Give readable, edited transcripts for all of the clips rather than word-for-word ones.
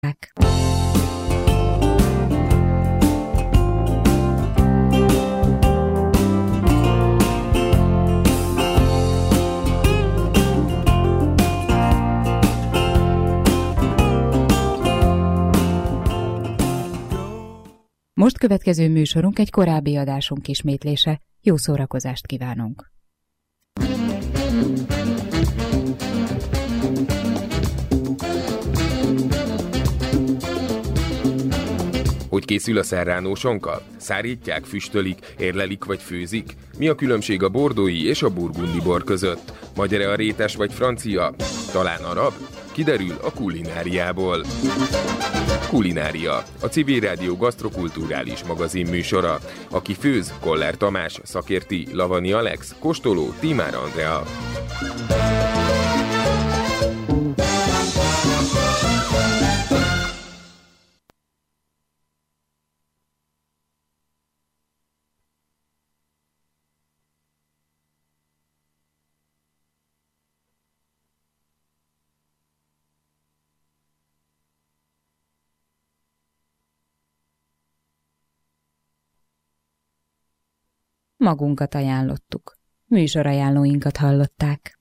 Most következő műsorunk egy korábbi adásunk ismétlése. Jó szórakozást kívánunk! Hogy készül a serrano sonka? Szárítják, füstölik, érlelik vagy főzik? Mi a különbség a bordói és a burgundi bor között? Magyar-e a rétes vagy francia? Talán arab? Kiderül a kulináriából. Kulinária, a Civil Rádió gasztrokulturális magazin műsora. Aki főz, Koller Tamás, szakérti, Lavani Alex, kóstoló, Tímár Andrea. Magunkat ajánlottuk. Műsorajánlóinkat hallották.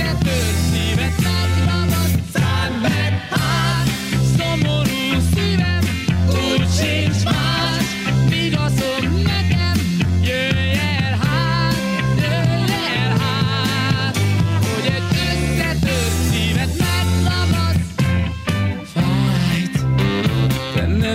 Szíved, szomorú szíved.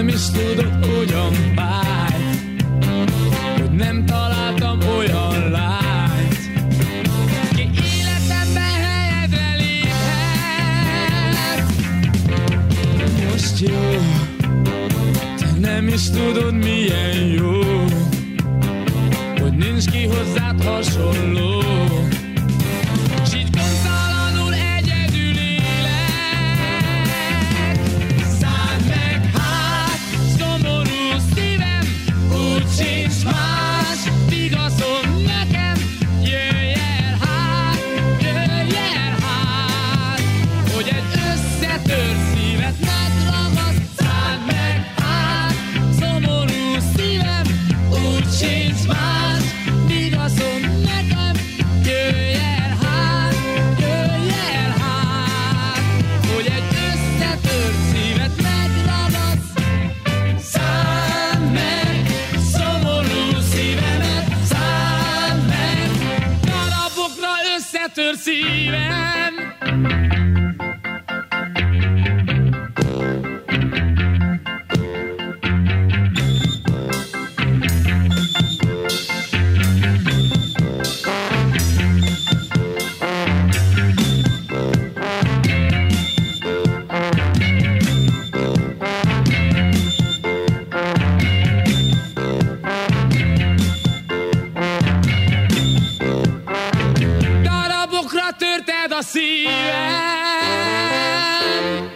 nem is tudod, hogyan fájt, hogy nem találtam olyan lányt, ki életemben helyedre léphet. Most jó, te nem is tudod, milyen jó, hogy nincs ki hozzád hasonló. S így gondtalanul egyedül élek. Szádd meg hát, szomorú szívem, úgy sincs más vigaszom nekem. Jöjj el hát, hogy egy összetört szívet megragadsz. Szádd meg hát, szomorú szívem, úgy sincs más vigaszom nekem. Jöjj el hát, hogy egy összetört szívet megragadsz. Szádd meg, szomorú szívemet, szádd meg, darabokra összetört szívem. Darabokra törted a szívem.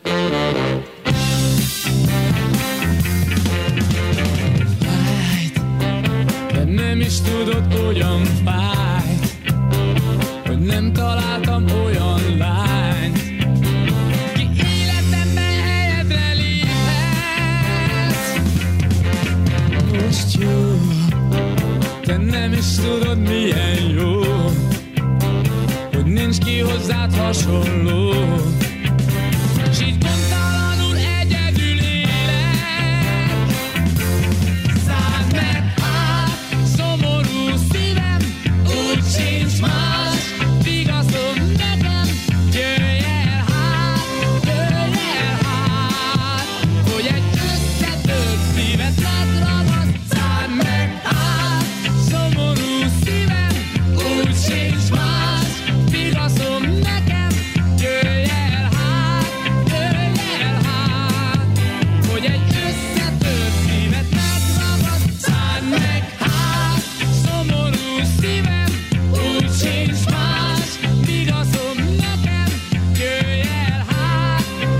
Fájt, de nem is tudod, hogyan fájt, hogy nem találtam olyan lányt, ki életemben helyedre léphet. Most jó, te nem is tudod, milyen jó, hogy nincs ki hozzád hasonló. S így gondtalanul egyedül élek. Szádd meg hát, szomorú szívem, úgy sincs más vigaszom nekem. Jöjj el hát, hogy egy összetört szívet megragadsz. Szádd meg hát, szomorú szívem, úgy sincs más vigaszom nekem. Jöjj el hát, hogy egy összetört szívet megragadsz. Szádd meg hát, szomorú szívem, úgy sincs más vigaszom nekem. Jöjj el hát,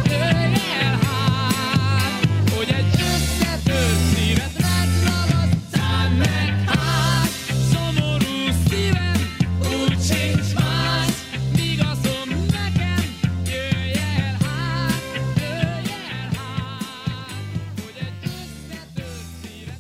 hogy egy összetört szívet megragadsz. Szádd meg hát, szomorú szívem, úgy sincs más vigaszom nekem. Jöjj el hát, hogy egy összetört szívet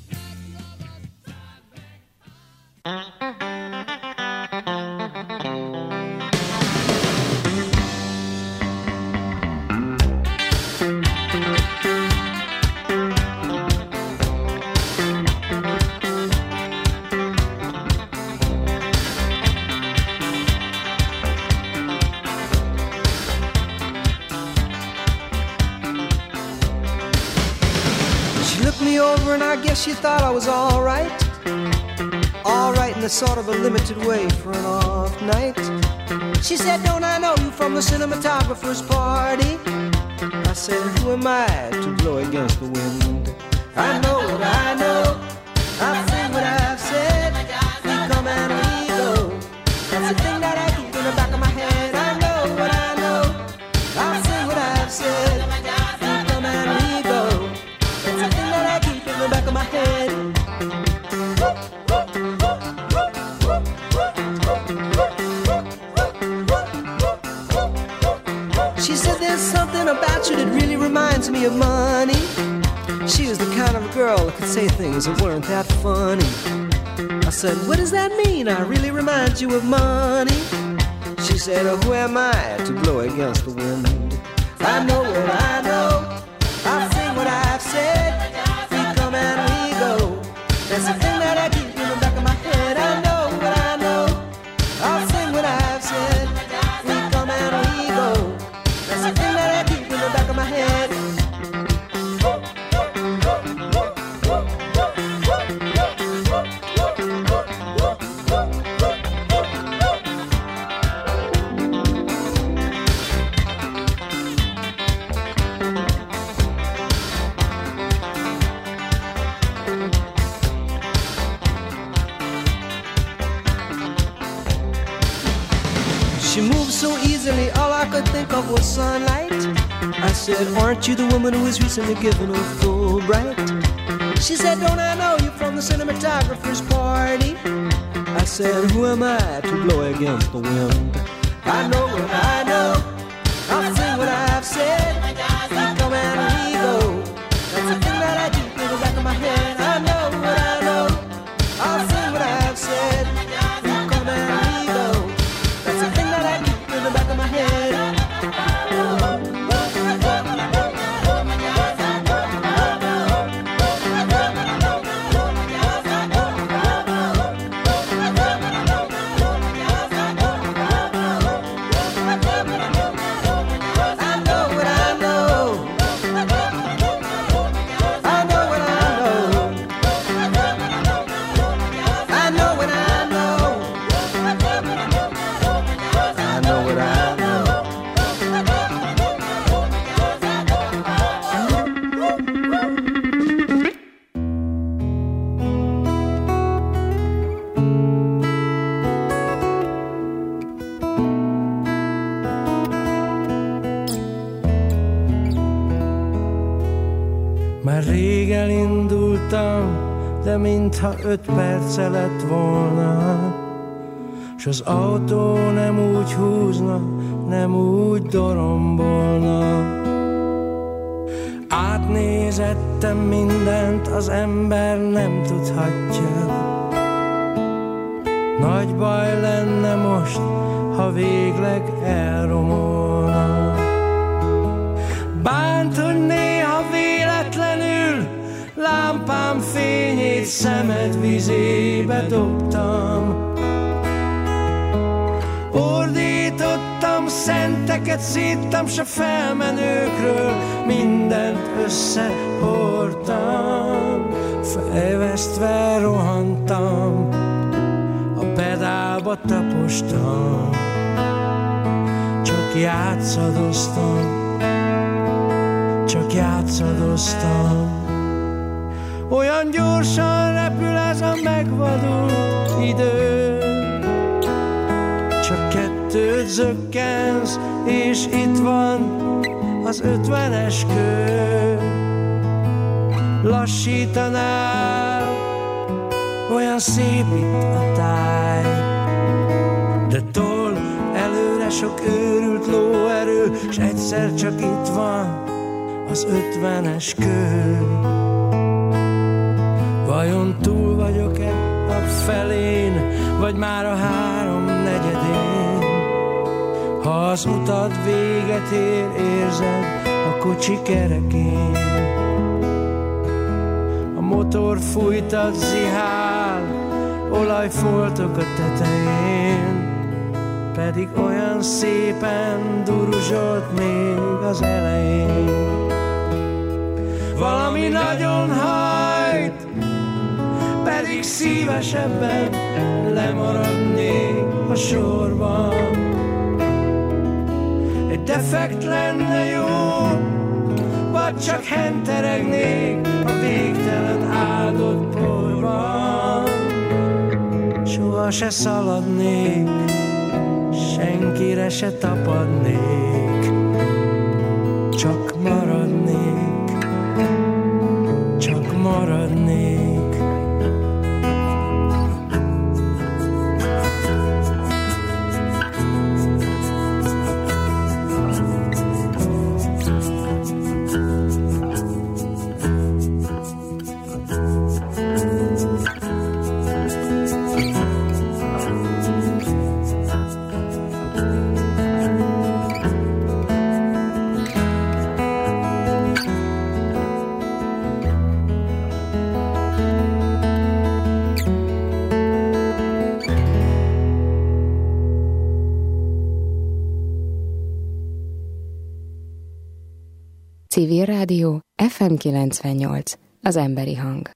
She looked me over and I guess she thought I was all right. All right in a sort of a limited way for an off night. She said, don't I know you from the cinematographer's party? I said, who am I to blow against the wind? I know what I know, I've said what I've said. We come and we go, that's the thing that I keep in the back of my head. I know what I know, I've said what I've said. We come and we go, that's the thing that I keep in the back of my head. She said, there's something about you that really reminds me of money. She was the kind of girl that could say things that weren't that funny. I said, what does that mean? I really remind you of money. She said, oh, who am I to blow against the wind? I know what I know, I've seen what I've said. We come and we go, that's the thing that I keep in the back of my head. I know what I know, I've seen what I've said. We come and we go, that's the thing that I keep in the back of my head. could think of was sunlight. I said, aren't you the woman who was recently given a Fulbright? She said, don't I know you from the cinematographer's party? I said, who am I to blow against the wind? I know what I know, I'll sing what I've said. We come and we go, that's the thing that I do in the back of my head. I know what I know, I'll sing what I've said. We come and we go, that's the thing that I do in the back of my head. Már rég elindultam, de mintha 5 perce lett volna, s az autó nem úgy húzna, nem úgy dorombolna. Átnézettem mindent, az ember nem tudhatja. Nagy baj lenne most, ha végleg elromolna. Bánt, hogy néha véletlenül lámpám fényét szemed vizébe dobtam. Ordítottam, szenteket szíttam, s a felmenőkről mindent összehordtam. Fejvesztve rohantam, a pedálba tapostam, csak játszadoztam, csak játszadoztam. Olyan gyorsan repül ez a megvadult idő, csak 2 zökkensz, és itt van az 50-es kő. Lassítanál, olyan szép itt a táj, de tol előre sok őrült lóerő, s egyszer csak itt van az 50-es kő. Vajon túl vagyok-e a felén, vagy már a 3/4-én? Ha az utad véget ér, érzed a kocsi kerekén. A motor fújtat, zihál, olajfoltok a tetején, pedig olyan szépen duruzsolt még az elején. Valami nagyon hajt, pedig szívesebben lemaradnék a sorban. Egy defekt lenne jó, vagy csak henteregnék a végtelen áldott porban. Soha se szaladnék, senkire se tapadnék, csak maradnék, csak maradnék. Civil Rádió, FM 98, az emberi hang.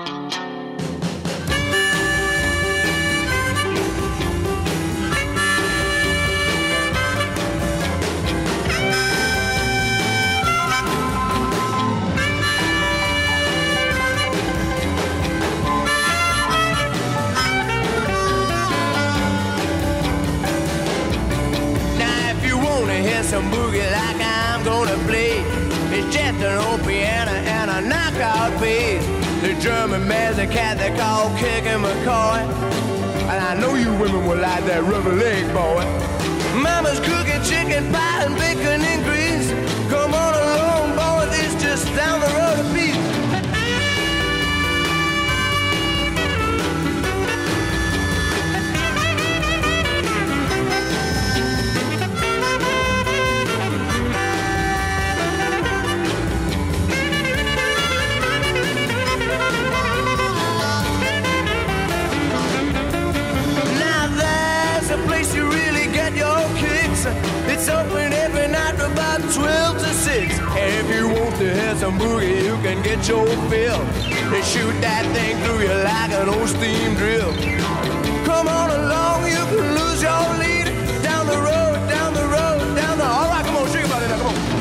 Some boogie like I'm gonna play. It's just an old piano and a knockout bass. The German man's a cat they call Kicking McCoy. And I know you women will like that rubber leg boy. Mama's cooking chicken pie and bacon and grease. Come on along, boy, it's just down the road a piece. It's open every night from about 12 to 6. And if you want to hear some boogie, you can get your fill. They shoot that thing through you like an old steam drill. Come on along, you can lose your lead. Down the road, down the road, down the... All right, come on, shake about it now, come on.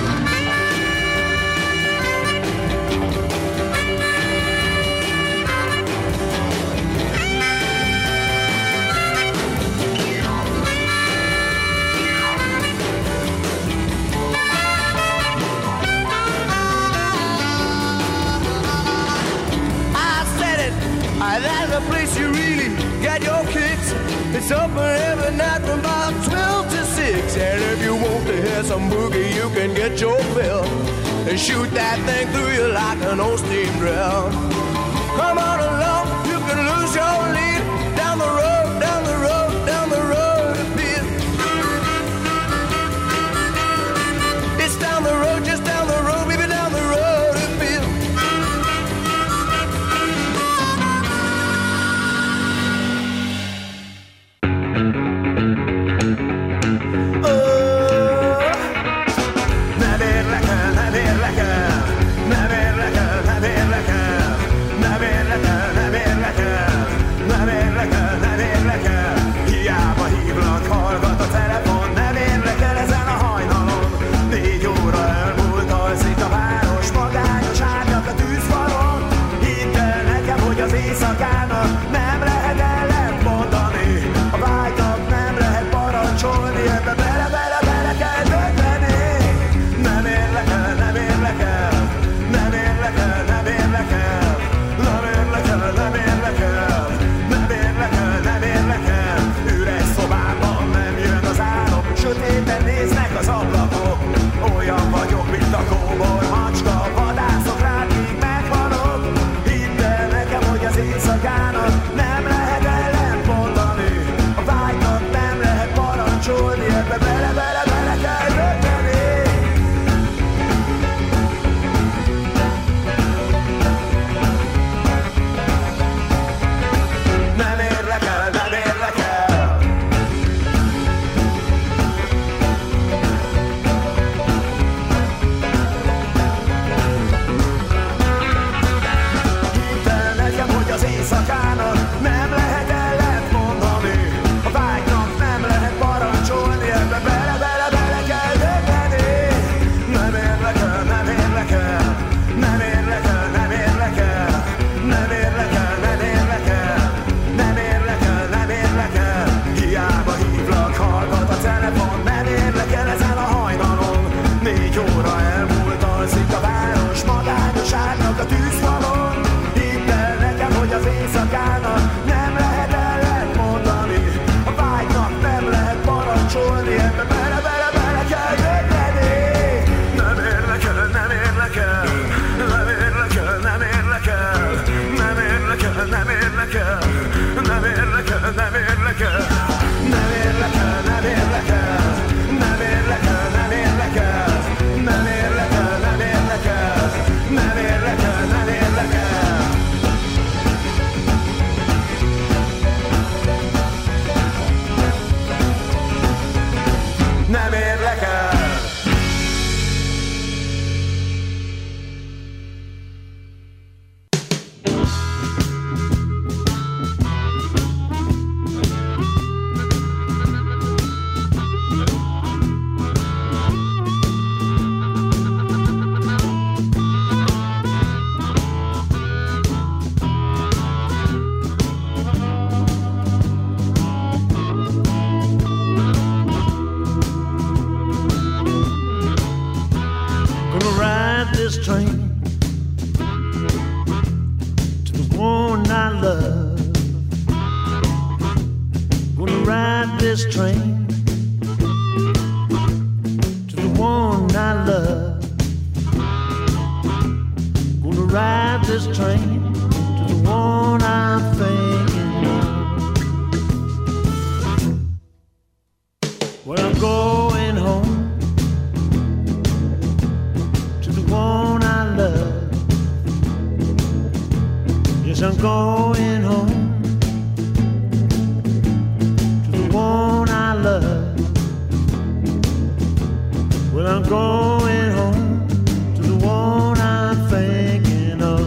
That's the place you really get your kicks. It's open every night from about 12 to 6. And if you want to hear some boogie, you can get your fill. And shoot that thing through you like an old steam drill. Come on along, you can lose your lead. Down the road, down the road, down the road a bit. It's down the road, just down the road, baby, down the road a bit. this train to the one I love. Gonna ride this train to the one I'm thinking of. Well, I'm going home to the one I love. Yes, I'm going home to the one I love. Well, I'm going home to the one I'm thinking of.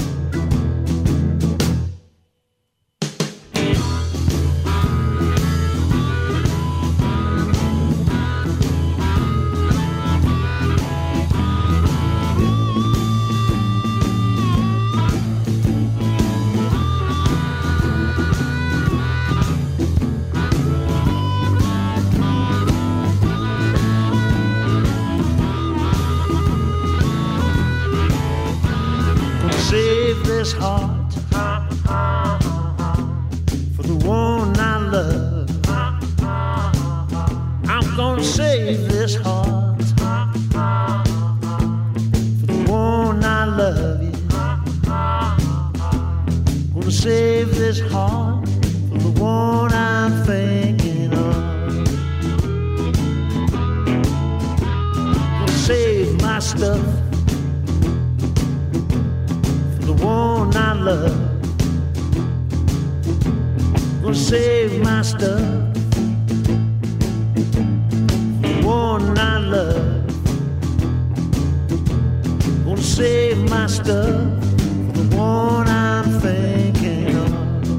Save this heart for the one I love. I'm gonna save this heart for the one I love. Yeah. Gonna save this heart for the one I'm thinking of. Gonna save my stuff, the one I love. Gonna save my stuff, the one I love. Gonna save my stuff, the one I'm thinking of.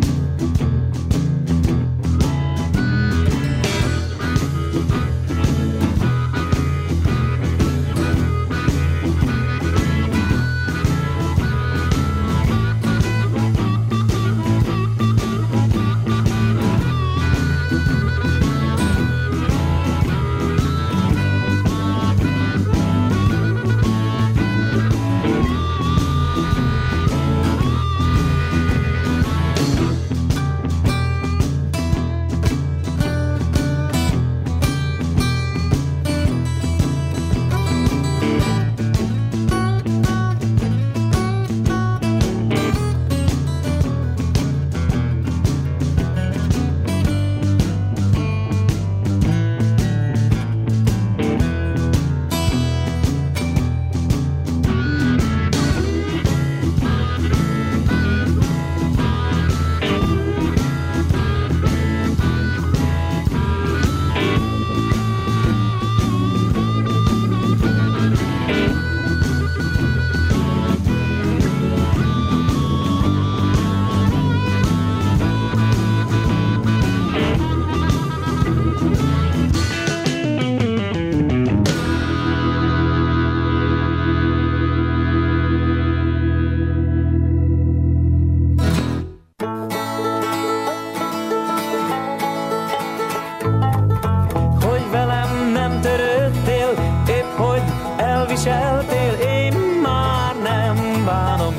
elviseltél, én már nem bánom.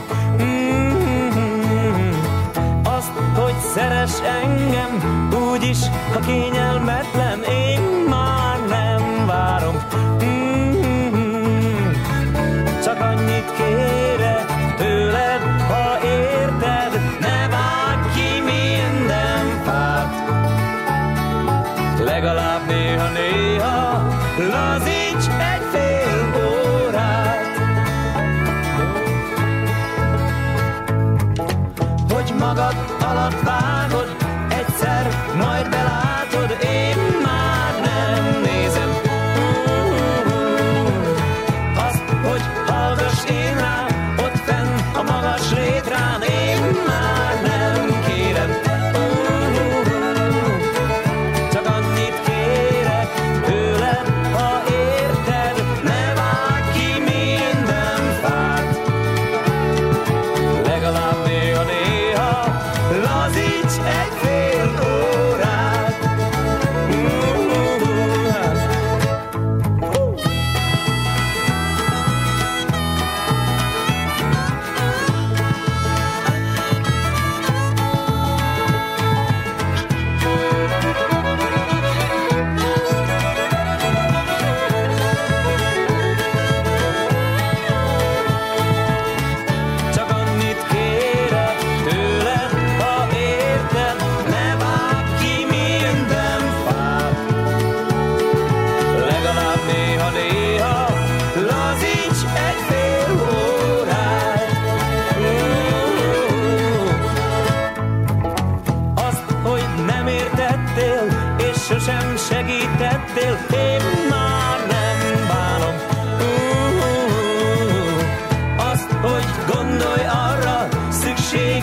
Azt, hogy szeress engem, úgyis, ha kényelmetlen, én már nem várom. Csak annyit kérek tőled, ha érted, ne vágj ki minden fát. Legalább néha-néha lazíts egy fél órát, hogy magad alatt vágod, egyszer majd belátod, én már nem nézem. Azt, hogy hallgass én rá, ott fenn a magas létrán, én már nem kérem. Csak annyit kérek tőled, ha érted, ne vágj ki minden fát. Legalább néha-néha lazíts egy fél órát. sosem segít